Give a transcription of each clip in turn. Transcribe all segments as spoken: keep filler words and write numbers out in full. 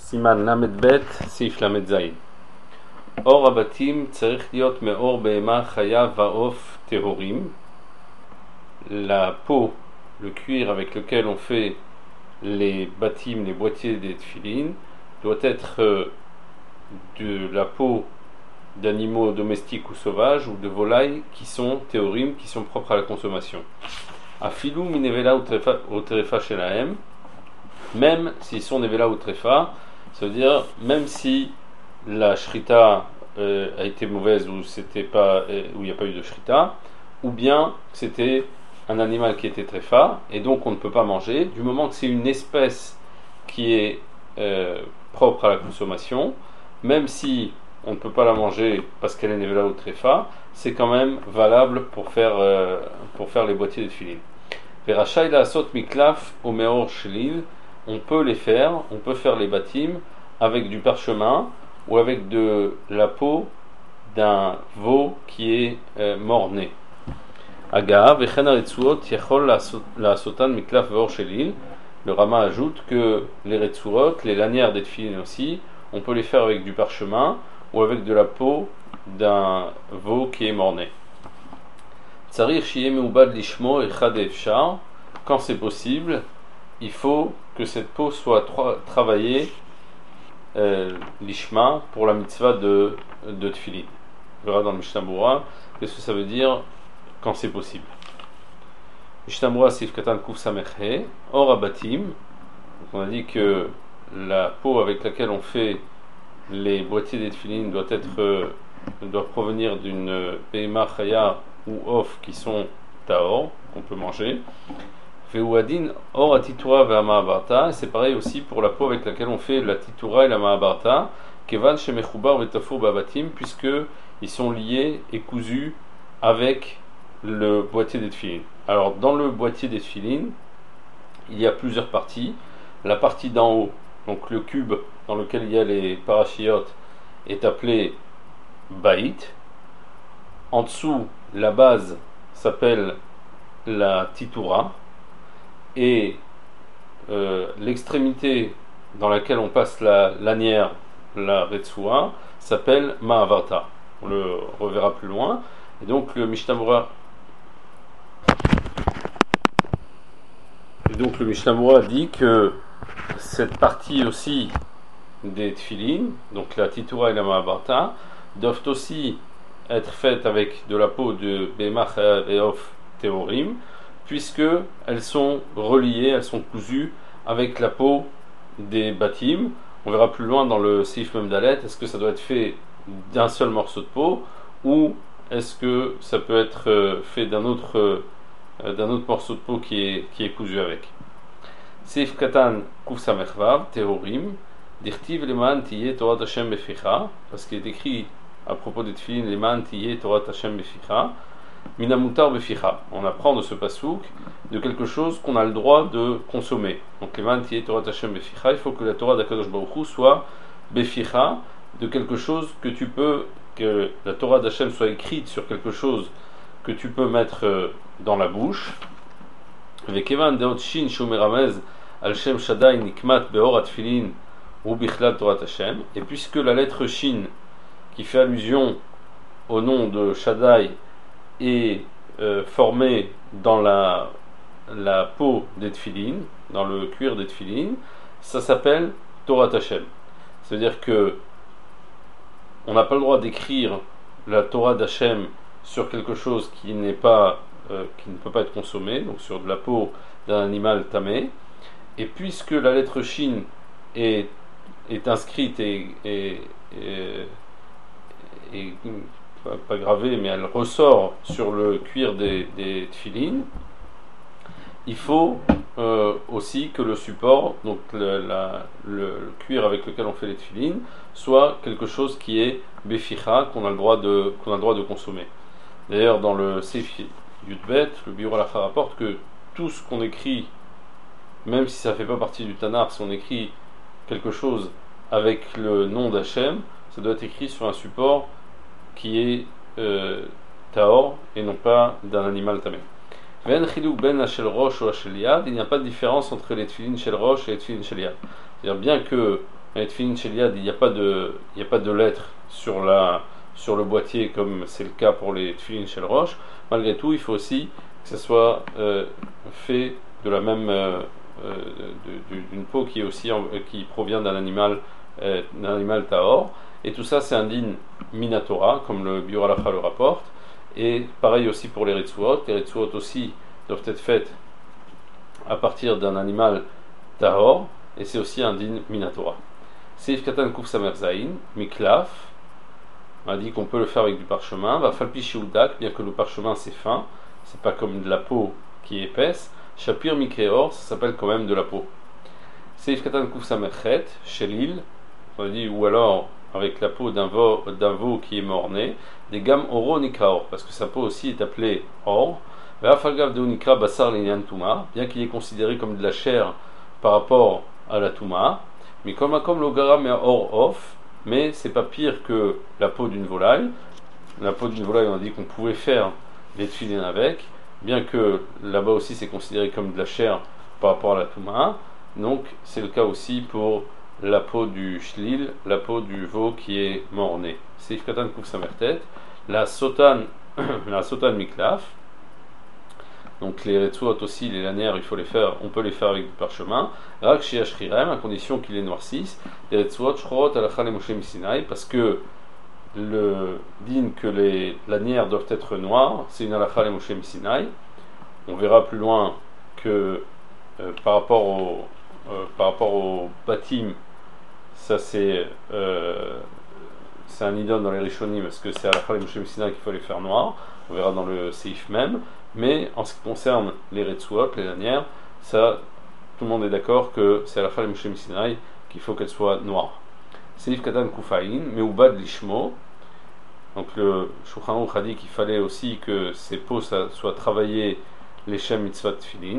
סימן למד סעיף למד זין. אור הבתים צריך להיות מאור בהמה חיה ועוף טהורים. La peau, le cuir avec lequel on fait les bâtiments, les boîtiers des tefilines, doit être de la peau d'animaux domestiques ou sauvages ou de volailles qui sont théorim, qui sont propres à la consommation. Afilou minevela ou terefa shelahem, même s'ils sont nevela ou trefa, ça veut dire même si la shrita euh, a été mauvaise ou c'était pas, euh, où il n'y a pas eu de shrita, ou bien c'était un animal qui était trefa et donc on ne peut pas manger, du moment que c'est une espèce qui est euh, propre à la consommation, même si on ne peut pas la manger parce qu'elle est nevela ou trefa, c'est quand même valable pour faire, euh, pour faire les boîtiers de tefilin. Verachai la asot miklaf au meor shelil, on peut les faire, on peut faire les bâtiments avec du parchemin ou avec de la peau d'un veau qui est euh, mort-né. Aga, vechen haretsuot yachol la asotan miklaf veor shelil. Le Rama ajoute que les retsuot, les lanières des tefilin aussi, on peut les faire avec du parchemin ou avec de la peau d'un veau qui est mort-né. Tsarir shiye meubad lishmo echad efshar. Quand c'est possible, il faut que cette peau soit tra- travaillée euh, lishma pour la mitzvah de, de tefilin. On verra dans le Mishnah Berurah qu'est-ce que ça veut dire quand c'est possible. Mishnah Berurah sif katan kuf samech he or abatim. On a dit que la peau avec laquelle on fait les boîtiers des tefilin doit être euh, doit provenir d'une behema chaya ou off qui sont taor, qu'on peut manger. Veuadin or atitura ve ma'abarta, c'est pareil aussi pour la peau avec laquelle on fait la titura et la ma'abarta, kevan shemechubar vetafur babatim, puisque ils sont liés et cousus avec le boîtier des tefilin. Alors dans le boîtier des tefilin, il y a plusieurs parties. La partie d'en haut, donc le cube dans lequel il y a les parachiotes, est appelé baït. En dessous, la base s'appelle la titura. Et euh, l'extrémité dans laquelle on passe la lanière, la retsua, s'appelle ma'avarta. On le reverra plus loin. Et donc le Mishnah Berurah et donc le Mishnah Berurah dit que cette partie aussi des tefilin, donc la titura et la ma'avarta, doivent aussi être faites avec de la peau de behema et of teorim, puisque elles sont reliées, elles sont cousues avec la peau des bâtiments. On verra plus loin dans le Seif Memdalet, est-ce que ça doit être fait d'un seul morceau de peau ou est-ce que ça peut être fait d'un autre, euh, d'un autre morceau de peau qui est, qui est cousu avec. Seif Katan Kuf Samechvav, Tehorim, Dirtiv Leman Tiye Torah Hashem Beficha, parce qu'il est écrit à propos des tefilin, Leman Tiye Torah Hashem Beficha. Minamutar beficha. On apprend de ce pasouk de quelque chose qu'on a le droit de consommer. Donc, leman tiye Torah Hashem beficha, il faut que la Torah d'Akadosh Baruch Hu soit beficha, de quelque chose que tu peux, que la Torah d'Hashem soit écrite sur quelque chose que tu peux mettre dans la bouche. Vekevan deot shin shumeramez al shem shaddai nikmat beor atfilin ou bichlal Torah Hashem. Et puisque la lettre shin qui fait allusion au nom de Shaddai est euh, formé dans la, la peau des tefilin, dans le cuir des tefilin, ça s'appelle Torah Hashem. C'est-à-dire que on n'a pas le droit d'écrire la Torah d'Hashem sur quelque chose qui n'est pas, euh, qui ne peut pas être consommé, donc sur de la peau d'un animal tamé. Et puisque la lettre shin est, est inscrite et, et, et, et pas gravée, mais elle ressort sur le cuir des, des tefilin, il faut euh, aussi que le support, donc le, la, le, le cuir avec lequel on fait les tefilin, soit quelque chose qui est beficha, qu'on a le droit de, qu'on a le droit de consommer. D'ailleurs, dans le Seif Yudbet, le Biur Halacha rapporte que tout ce qu'on écrit, même si ça ne fait pas partie du Tanar, si on écrit quelque chose avec le nom d'Hachem, ça doit être écrit sur un support qui est euh, taor et non pas d'un animal tamé. Il n'y a pas de différence entre les tefilin shel rosh et les tefilin shel yad. C'est-à-dire bien que dans les tefilin chez Liad, il n'y a pas de, il n'y a pas de lettres sur la, sur le boîtier comme c'est le cas pour les tefilin chez le Roche. Malgré tout, il faut aussi que ce soit euh, fait de la même, euh, euh, de, d'une peau qui est aussi, en, qui provient d'un animal, euh, d'un animal tahor. Et tout ça, c'est un din minatora, comme le Biur Halacha le rapporte. Et pareil aussi pour les ritzuot. Les ritzuot aussi doivent être faites à partir d'un animal tahor, et c'est aussi un din minatora. Seif katan kuf samer zain, miklaf, on a dit qu'on peut le faire avec du parchemin, va falpi shiudak, bien que le parchemin c'est fin, c'est pas comme de la peau qui est épaisse, shapir mikreor, ça s'appelle quand même de la peau. Seif katan kuf samer chet, shelil, on a dit, ou alors avec la peau d'un veau, d'un veau qui est mort-né, des gammes oro nikraor, parce que sa peau aussi est appelée or, ve'afalgav de nikra basar l'inyan tuma, bien qu'il est considéré comme de la chair par rapport à la tuma, mais comme comme l'ogara mais or off, mais c'est pas pire que la peau d'une volaille. La peau d'une volaille, on a dit qu'on pouvait faire les tefilin avec, bien que là-bas aussi c'est considéré comme de la chair par rapport à la tuma. Donc c'est le cas aussi pour la peau du shlil, la peau du veau qui est mort-né. C'est ifkatan kouf samertet, la sotan, la sotan miklaf. Donc les retsuot aussi, les lanières, il faut les faire, on peut les faire avec du parchemin. Rak shiach chirem, à condition qu'il les noircisse. Les retsuot shrot alacha le Moshe Misinaï, parce que le din que les lanières doivent être noires, c'est une alacha le Moshe Misinaï. On verra plus loin que euh, par rapport au euh, par rapport au batim, ça c'est euh, c'est un idole dans les Rishonim, parce que c'est alacha le Moshe Misinaï qu'il faut les faire noirs. On verra dans le seif même. Mais en ce qui concerne les retsuot, les lanières, ça, tout le monde est d'accord que c'est à la fin de Moshe Misinaï qu'il faut qu'elle soit noire. Seif katan kufaïn, meubad lishmo. Donc le Shulchan Aruch a dit qu'il fallait aussi que ces peaux soient travaillées les shem mitzvot tefillin.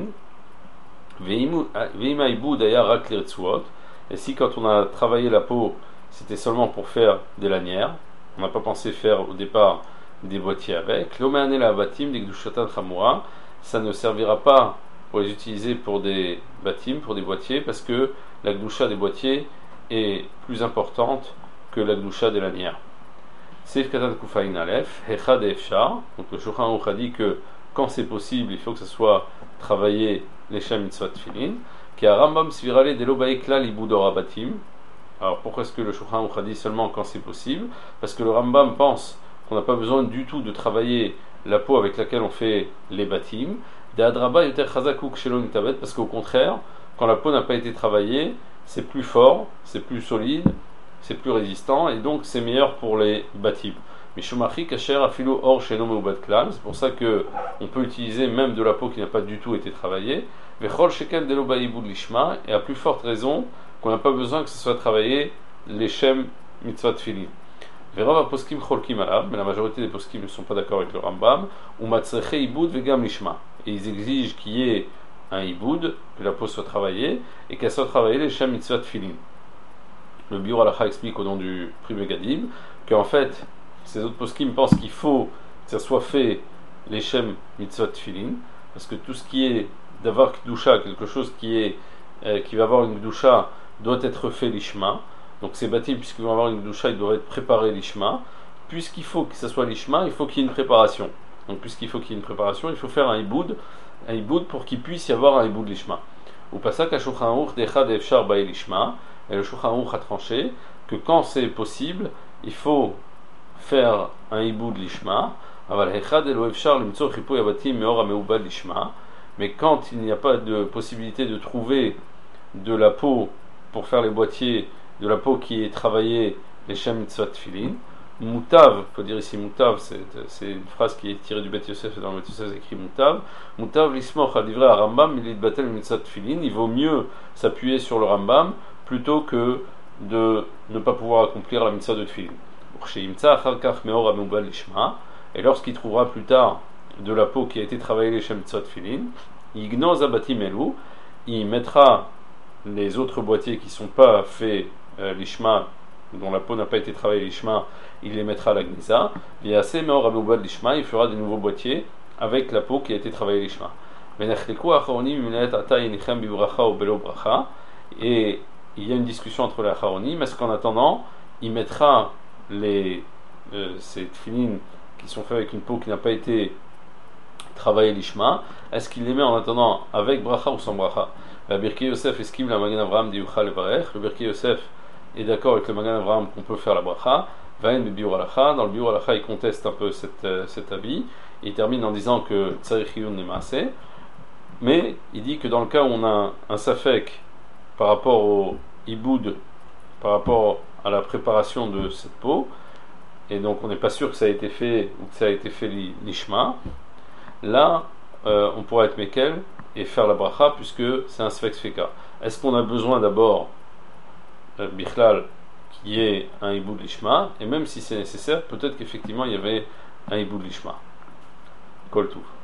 Veima ibud aya rak les retsuot. Et si quand on a travaillé la peau, c'était seulement pour faire des lanières, on n'a pas pensé faire au départ des boîtiers avec. L'omeanel abatim, des gdushatan chamura, ça ne servira pas pour les utiliser pour des batim, pour des boîtiers, parce que la gdusha des boîtiers est plus importante que la gdusha des lanières. Seif katan kufain alef, hechad efshar. Donc le Shulchan Aruch a dit que quand c'est possible, il faut que ce soit travaillé les shem mitzvot tefillin. Qui a Rambam svirale delo baekla libudor abatim. Alors pourquoi est-ce que le Shulchan Aruch a dit seulement quand c'est possible? Parce que le Rambam pense qu'on n'a pas besoin du tout de travailler la peau avec laquelle on fait les batim. Parce qu'au contraire, quand la peau n'a pas été travaillée, c'est plus fort, c'est plus solide, c'est plus résistant, et donc c'est meilleur pour les batim. C'est pour ça qu'on peut utiliser même de la peau qui n'a pas du tout été travaillée. Et à plus forte raison qu'on n'a pas besoin que ce soit travaillé les shem mitzvot tefillin. Verava poskim cholkim alav, mais la majorité des poskim ne sont pas d'accord avec le Rambam. Ou matzreche iboud vegam lishma. Et ils exigent qu'il y ait un iboud, que la peau soit travaillée, et qu'elle soit travaillée les shem mitzvot tefillin. Le Biur Halacha explique au nom du Pri Megadim qu'en fait, ces autres poskim pensent qu'il faut que ça soit fait les shem mitzvot tefillin, parce que tout ce qui est d'avoir kdusha, quelque chose qui est euh, qui va avoir une kdusha, doit être fait lishma. Donc ces batim, puisqu'ils vont avoir une doucha, ils doivent être préparés l'ishma. Puisqu'il faut que ce soit l'ishma, il faut qu'il y ait une préparation. Donc puisqu'il faut qu'il y ait une préparation, il faut faire un iboud, un iboud pour qu'il puisse y avoir un iboud l'ishma. Ou pas ça qu'à Shulchan Aruch d'echad efshar bae l'ishma. Et le Shulchan Aruch a tranché que quand c'est possible, il faut faire un iboud l'ishma. Aval echad elo efshar limtzor chipoy abatim meor ameubad l'ishma. Mais quand il n'y a pas de possibilité de trouver de la peau pour faire les boîtiers, de la peau qui est travaillée les shem mitzvot tefillin, Moutav, il faut dire ici Moutav, c'est, c'est une phrase qui est tirée du Bet Yosef, et dans le Bet Yosef c'est écrit Moutav. Moutav l'ismoch a livré à Rambam, il est batel mitzvot tefillin, il vaut mieux s'appuyer sur le Rambam plutôt que de ne pas pouvoir accomplir la mitzvah de tefillin. Et lorsqu'il trouvera plus tard de la peau qui a été travaillée les shem mitzvot tefillin, Yignoz abatim elu, il mettra les autres boîtiers qui ne sont pas faits euh, l'ishma, dont la peau n'a pas été travaillée l'ishma, il les mettra à la gnisa. Il fera des nouveaux boîtiers avec la peau qui a été travaillée l'ishma. Et il y a une discussion entre les Acharonim. Est-ce qu'en attendant, il mettra les, euh, ces tefilines qui sont faits avec une peau qui n'a pas été travaillée l'ishma, est-ce qu'il les met en attendant avec bracha ou sans bracha? La Birkei Yosef esquive la Magen Avraham de Yuchal Levarech. Le Birkei Yosef est d'accord avec le Magen Avraham qu'on peut faire la bracha. Vaen be biur halacha. Dans le biur halacha, il conteste un peu cette, euh, cet avis. Il termine en disant que tzarich iyun n'est maaseh. Mais il dit que dans le cas où on a un, un safek par rapport au iboud, par rapport à la préparation de cette peau, et donc on n'est pas sûr que ça a été fait ou que ça a été fait l'ishma, là euh, on pourra être mekel et faire la bracha puisque c'est un sfek sfeka. Est-ce qu'on a besoin d'abord euh, bichlal qui est un iboud l'ishma, et même si c'est nécessaire, peut-être qu'effectivement il y avait un iboud l'ishma. Kol tout.